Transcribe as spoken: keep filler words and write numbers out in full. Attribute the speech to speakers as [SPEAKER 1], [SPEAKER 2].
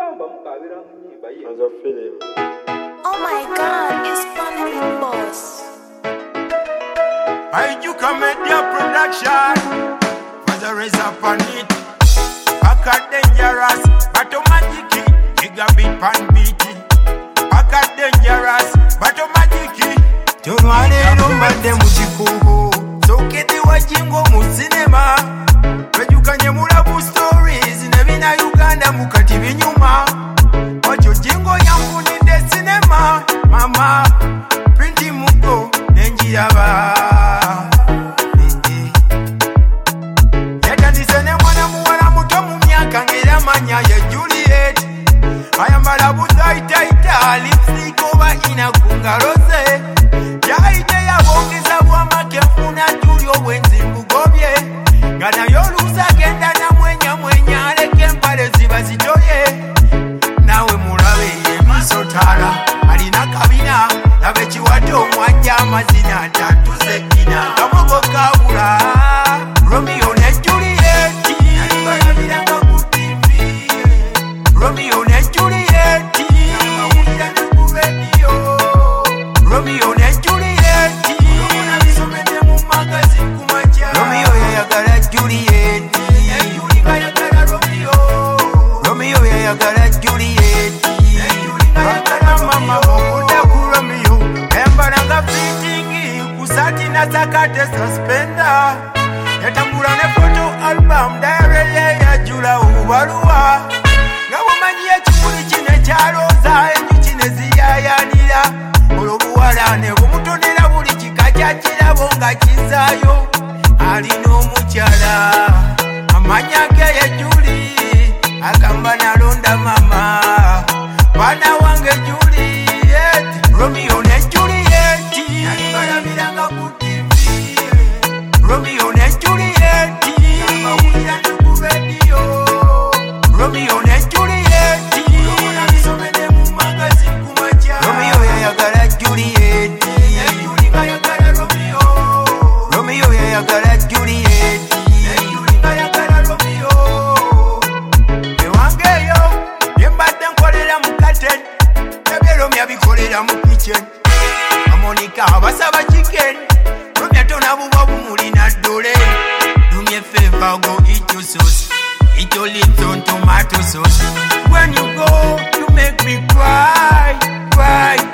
[SPEAKER 1] As a film.
[SPEAKER 2] Oh my God, it's Family Boss.
[SPEAKER 3] I do Media Production. For the raise up on it. Pack dangerous, but magic. Gigabit pan beating. Pack dangerous, but magic. Tonwane numba de mujikubo. So kete wajingo mu cinema. Wejukanye mulabu stories. Nebina Uganda mukati binyuma. Wacho jingo yangu ni de cinema. Mama, printi muko nenjiraba. Manya ya Juliet ayambala butaitaita lipstick oba inakunga rose yaite yabongeza bwamake funa tulyo bwenzi mbugobye ngana yoluza genda na mwenya mwenya aleke mpale ziba zitoye nawe mulabe emisotala alina kabina labe kiwadde omwajja amazina atatu zekina kamogo kabula Romeo ne Juliet Romeo ne Juliet Romeo ne Juliet Romeo yayagala Juliet Romeo yayagala Juliet mama okuda ku Romeo embalanga fitting kusati na sakate suspender yatambula ne photo album diary ya jula ubaluwa Ngabumanyie chimuli chine chaloza enjuchi neziyayanira olobuwala ne bumutonera buli kikacha kirabo nga kizayo alina omukyala amanya ge ye Juli agamba nalonda mama bana wange Juliet Romeo ne Juliet alibalabiranga ku T V Romeo ne Juliet amawulira ne ku radio Romeo ne Juliet Romeo yayagala Juliet Romeo yayagala Juliet ewangeyo byembadde nkolera mu katen ebye Romeo bikolera mu kitchen Amonika abasaba chicken Romeo tonabubwa bumulina ddole Lumye feva go eat your sauce Eat your lips on tomato sauce. When you go, you make me cry, cry.